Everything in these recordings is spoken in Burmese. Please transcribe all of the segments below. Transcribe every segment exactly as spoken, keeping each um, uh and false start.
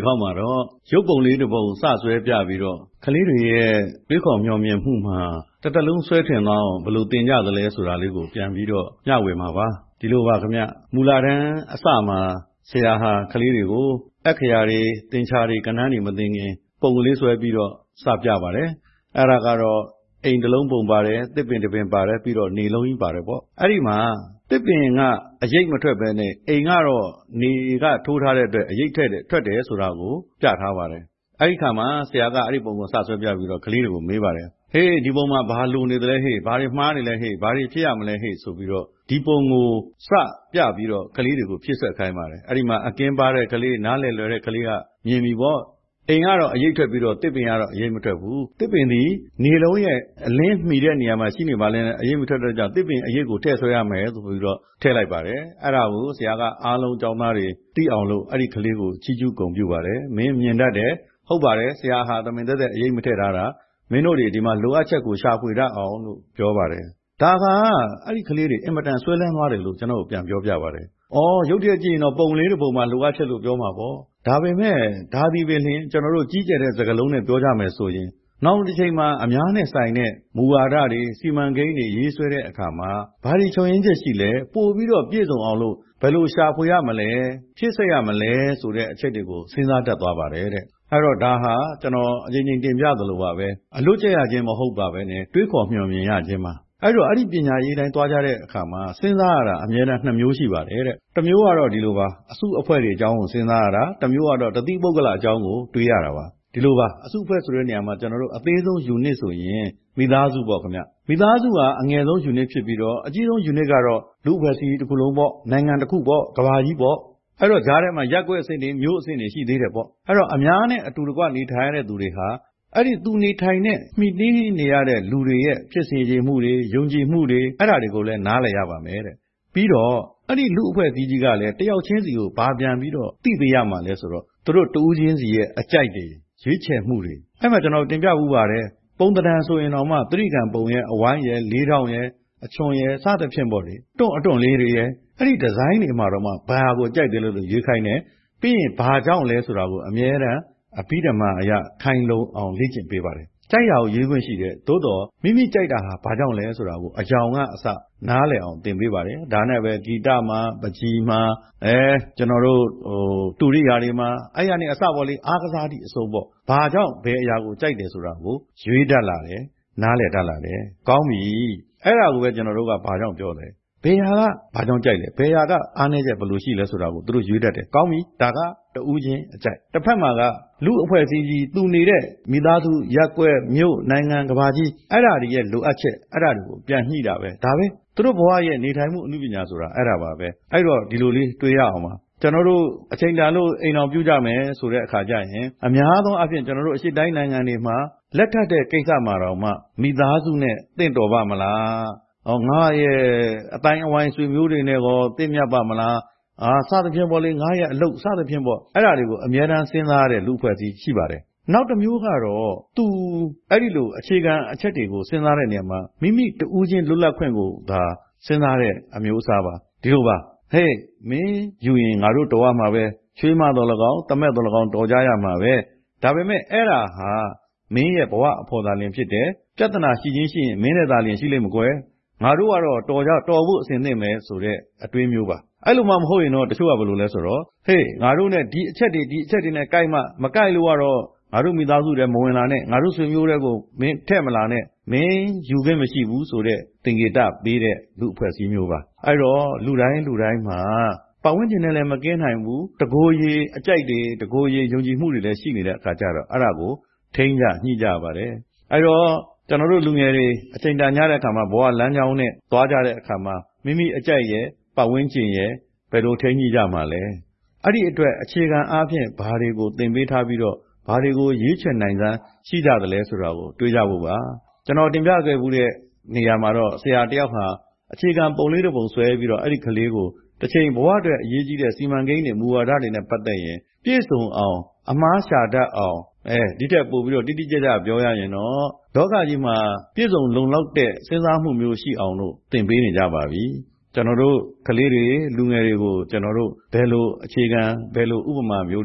ခေါက်မှာတော့ရုပ်ပုံလေးတစ်ပုံစဆွဲပြပြီးတော့ကလေးတွေရဲ့တွေးခေါ်မျှော်မြင်မှုမှာတစ်တလုံးဆွဲထင်သွားအောင်ဘယ်လိုသင်ကြသလဲဆိုတာလေးကိုပြန်ပြီးတော့မျှဝေမှာပါဒီလိုပါခင်ဗျမူလာတန်းအစမှာဆရာဟာကလေးတွေကိုအခရာတွေသင်္ချာတွေကဏ္ဍတွေမသိခင်ပုံကလေးဆွဲပြီးတော့စပြပါတယ်အဲ့ဒါကတော့အိမ်တစ်လုံးပုံပါတယ်တစ်ပင်တစ်ပင်ပါတယ်ပြီးတော့နေလုံးကြီးပါတယ်ပေါ့အဲ့ဒီမှာတစ်ပင်ကအရိပ်မထွက်ပဲနဲ့အိမ်ကတော့နေကထိုးထားတဲ့အတွက်အရိပ်ထွက်တယ်ထွက်တယ်ဆိုတာကိုပြထားပါတယ်အဲ့ဒီခါမှာဆရာကအဲ့ဒီပုံကိုစဆွဲပြပြီးတော့ကလေးတွေကိုမေးပါတယ်ဟေးဒီပုံမှာဘာလိုနေတယ်လဲဟေးဘာတွေမှားနေလဲဟေးဘာတွေဖြစ်ရမလဲဟေးဆိုပြီးတော့ဒီပုံကိုစပြပြီးတော့ကလေးတွေကိုဖြစ်ဆက်ခိုင်းပါတယ်အဲ့ဒီမှာအကင်းပါတဲ့ကလေးနားလည်လွယ်တဲ့ကလေးကမြင်ပြီပေါ့အိမ်ကတော့အရိပ်ထွက်ပြီးတော့တစ်ပင်ကတော့အရိပ်မထွက်ဘူးတစ်ပင်ဒီနေလုံးရဲ့အလင်းမှီတဲ့နေရာမှာရှိနေပါလဲအရိပ်မထွက်တဲ့ကြောင့်တစ်ပင်အရိပ်ကိုထည့်ဆွဲရမယ်ဆိုပြီးတော့ထည့်လိုက်ပါတယ်အဲ့ဒါကိုဆရာကအားလုံးကျောင်းသားတွေသိအောင်လို့အဲ့ဒီကလေးကိုချီးကျူးဂုဏ်ပြုပါတယ်မင်းမြင်တတ်တယ်ဟုတ်ပါတယ်ဆရာဟာသမင်သက်သက်အရိပ်မထည့်ထားတာမင်းတို့တွေဒီမှာလိုအပ်ချက်ကိုရှာဖွေတတ်အောင်လို့ပြောပါတယ်ဒါကအဲ့ဒီကလေးတွေအင်မတန်ဆွဲလန်းသွားတယ်လို့ကျွန်တော်ပြန်ပြောပြပါတယ်အော်ရုပ်တရက်ကြည့်ရင်တော့ပုံလေးတစ်ပုံမှာလိုအပ်ချက်လို့ပြောမှာပေါ့ဒါပေမဲ့ဒါဒီပင်လျှင်ကျွန်တော်တို့ကြီးကျယ်တဲ့စကားလုံးနဲ့ပြောကြမယ်ဆိုရင်နောက်တစ်ချိန်မှာအများနဲ့ဆိုင်တဲ့မူဝါဒတွေစီမံကိန်းတွေရေးဆွဲတဲ့အခါမှာဘာတွေချုံရင်းချက်ရှိလဲပို့ပြီးတော့ပြည့်စုံအောင်လို့ဘယ်လိုရှာဖွေရမလဲဖြစ်ဆက်ရမလဲဆိုတဲ့အချက်တွေကိုစဉ်းစားတတ်သွားပါတယ်တဲ့အဲ့တော့ဒါဟာကျွန်တော်အချိန်ချင်းတင်ပြသလိုပါပဲအလွတ်ကျရခြင်းမဟုတ်ပါပဲနဲ့တွေးခေါ်မျှော်မြင်ရခြင်းပါအဲ့တော့အဲ့ဒီပညာရေးတိုင်းသွားကြတဲ့အခါမှာစဉ်းစားရတာအများနဲ့နှစ်မျိုးရှိပါတယ်တဲ့တစ်မျိုးကတော့ဒီလိုပါအစုအဖွဲ့တွေအကြောင်းကိုစဉ်းစားရတာတစ်မျိုးကတော့တတိပုဂ္ဂလအကြောင်းကိုတွေးရတာပါဒီလိုပါအစုအဖွဲ့ဆိုတဲ့နေရာမှာကျွန်တော်တို့အသေးဆုံး unit ဆိုရင်မိသားစုပေါ့ခင်ဗျမိသားစုကအငယ်ဆုံး unit ဖြစ်ပြီးတော့အကြီးဆုံး unit ကတော့လူ့အဖွဲ့အစည်းတစ်ခုလုံးပေါ့နိုင်ငံတစ်ခုပေါ့ကမ္ဘာကြီးပေါ့အဲ့တော့ဂျားထဲမှာရက်ွက်အဆင့်တွေမျိုးအဆင့်တွေရှိသေးတယ်ပေါ့အဲ့တော့အများနဲ့အတူတကွနေထိုင်ရတဲ့သူတွေဟာအဲ့ဒီသူနေထိုင်တဲ့မိတီးနေရတဲ့လူတွေရဲ့ဖြစ်စဉ်ခြင်းမှုတွေယုံကြည်မှုတွေအဲ့ဒါတွေကိုလည်းနားလည်ရပါမယ်တဲ့ပြီးတော့အဲ့ဒီလူအဖွဲ့အစည်းကြီးကလည်းတယောက်ချင်းစီကိုဘာပြန်ပြီးတော့သိပေးရမှာလဲဆိုတော့သူတို့တူးချင်းစီရဲ့အကြိုက်တွေရွေးချယ်မှုတွေအဲ့မှာကျွန်တော်တင်ပြပူပါတယ်ပုံတံဆိုရင်တော့မှသတိကံပုံရဲ့အဝိုင်းရဲ့လေးထောင်ရဲ့အချွန်ရဲ့စသဖြင့်ပေါ့လေတွန့်အတွန့်လေးတွေရဲ့အဲ့ဒီဒီဇိုင်းတွေမှာတော့မှဘာကိုကြိုက်တယ်လို့ရွေးခိုင်းတယ်ပြီးရင်ဘာကြောင့်လဲဆိုတာကိုအမြဲတမ်းအဘိဓမ္မာအရာခိုင်လုံအောင်လေ့ကျင့်ပေးပါတယ်ကြိုက်တာကိုရေးခွင့်ရှိတယ်သို့တော့မိမိကြိုက်တာဟာဘာကြောင့်လဲဆိုတာကိုအကြောင်းကအစနားလည်အောင်သင်ပေးပါတယ်ဒါနဲ့ပဲဂီတမှာပကြီးမှာအဲကျွန်တော်တို့ဟိုတူရိယာတွေမှာအဲ့ရနေအစပေါ်လေးအားကစားသည့်အစုံပေါ့ဘာကြောင့်ဘယ်အရာကိုကြိုက်တယ်ဆိုတာကိုရွေးတတ်လာတယ်နားလည်တတ်လာတယ်ကောင်းပြီအဲ့ဒါကိုပဲကျွန်တော်တို့ကဘာကြောင့်ပြောတယ်ဘယ်ဟာကဘာကြောင့်ကြိုက်လဲဘယ်ဟာကအားနည်းချက်ဘယ်လိုရှိလဲဆိုတာကိုသူတို့ရွေးတတ်တယ်ကောင်းပြီဒါကတူးချင်းအကြိုက်တစ်ဖက်မှာကလူအဖွဲ့အစည်းကြီးသူနေတဲ့မိသားစုရက်ကွက်မြို့နိုင်ငံကဘာကြီးအဲ့ဓာတွေရဲ့လိုအပ်ချက်အဲ့ဓာတွေကိုပြန်ညှိတာပဲဒါပဲသူတို့ဘဝရဲ့နေထိုင်မှုအမှုပညာဆိုတာအဲ့ဒါပါပဲအဲ့တော့ဒီလိုလေးတွေးရအောင်ပါကျွန်တော်တို့အချိန်တန်လို့အိမ်တော်ပြုကြမယ်ဆိုတဲ့အခါကျရင်အများသောအားဖြင့်ကျွန်တော်တို့အရှိတိုင်းနိုင်ငံတွေမှာလက်ထပ်တဲ့ကိစ္စမှာတော့မှမိသားစုနဲ့တင့်တော်ပါမလားဟောငါရဲ့အတိုင်းအဝိုင်းဆွေမျိုးတွေနဲ့ကောတင့်မြတ်ပါမလားအာစသဖြင့်ပေါ့လေငါရဲ့အလုပ်စသဖြင့်ပေါ့အဲ့ဒါတွေကိုအများတန်းစဉ်းစားရတဲ့လူအဖွဲ့အစည်းရှိပါတယ်နောက်တစ်မျိုးကတော့သူအဲ့ဒီလိုအခြေခံအချက်တွေကိုစဉ်းစားတဲ့နေရာမှာမိမိတူးချင်းလွတ်လပ်ခွင့်ကိုဒါစဉ်းစားတဲ့အမျိုးအစားပါဒီလိုပါဟေးမင်းယူရင်ငါတို့တော်ရမှာပဲချွေးမတော်၎င်းတမက်တော်၎င်းတော်ကြရမှာပဲဒါပေမဲ့အဲ့ဒါဟာမင်းရဲ့ဘဝအဖော်သာလင်ဖြစ်တယ်ပြဿနာရှိချင်းရှိရင်မင်းနဲ့သာလင်ရှိလိမ့်မကွယ်ငါတို့ကတော့တော်ကြတော်ဖို့အစဉ်သင့်မယ်ဆိုတဲ့အတွေးမျိုးပါအဲ့လိုမှမဟုတ်ရင်တော့တချို့ကဘယ်လိုလဲဆိုတော့ဟေးငါတို့နဲ့ဒီအချက်တွေဒီအချက်တွေနဲ့ကြိုက်မှမကြိုက်လို့ကတော့ငါတို့မိသားစုတွေမဝင်လာနဲ့ငါတို့ဆွေမျိုးတွေကိုမင်းထည့်မလာနဲ့မင်းယူခွင့်မရှိဘူးဆိုတဲ့သင်္ကေတပေးတဲ့လူအဖွဲ့အစည်းမျိုးပါအဲ့တော့လူတိုင်းလူတိုင်းမှာပတ်ဝန်းကျင်နဲ့လည်းမကင်းနိုင်ဘူးတကိုယ်ရည်အကြိုက်တွေတကိုယ်ရည်ယုံကြည်မှုတွေလည်းရှိနေတဲ့အခါကျတော့အဲ့ဒါကိုထိန်းကြညှိကြပါတယ်အဲ့တော့ကျွန်တော်တို့လူငယ်တွေအချိန်တန်ညတဲ့အခါမှာဘဝလမ်းကြောင်းနဲ့သွားကြတဲ့အခါမှာမိမိအကြိုက်ရဲ့ပတ်ဝန်းကျင်ရဲ့ဘယ်လိုထိန်းညှိကြမှာလဲအဲ့ဒီအတွက်အခြေခံအားဖြင့်ဘာတွေကိုသင်ပေးထားပြီးတော့ဘာတွေကိုရွေးချယ်နိုင်စမ်းရှိကြသလဲဆိုတာကိုတွေးကြဖို့ပါကျွန်တော်တင်ပြခဲ့မှုတဲ့နေရာမှာတော့ဆရာတယောက်ဟာအခြေခံပုံလေးတစ်ပုံဆွဲပြီးတော့အဲ့ဒီကလေးကိုတစ်ချိန်ဘဝအတွက်အရေးကြီးတဲ့စီမံကိန်းတွေမူဝါဒတွေနဲ့ပတ်သက်ရင်ပြည့်စုံအောင်အမှားရှာတတ်အောင်အဲဒီထက်ပို့ပြီးတော့တိတိကျကျပြောရရင်တော့လောကကြီးမှာပြည့်စုံလုံလောက်တဲ့စဉ်းစားမှုမျိုးရှိအောင်လို့သင်ပေးနေကြပါပြီကျွန်တော်တို့ကလေးတွေလူငယ်တွေကိုကျွန်တော်တို့ဘယ်လိုအခြေခံဘယ်လိုဥပမာမျိုးတွေနဲ့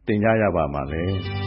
သင်ကြားရပါမှာလဲ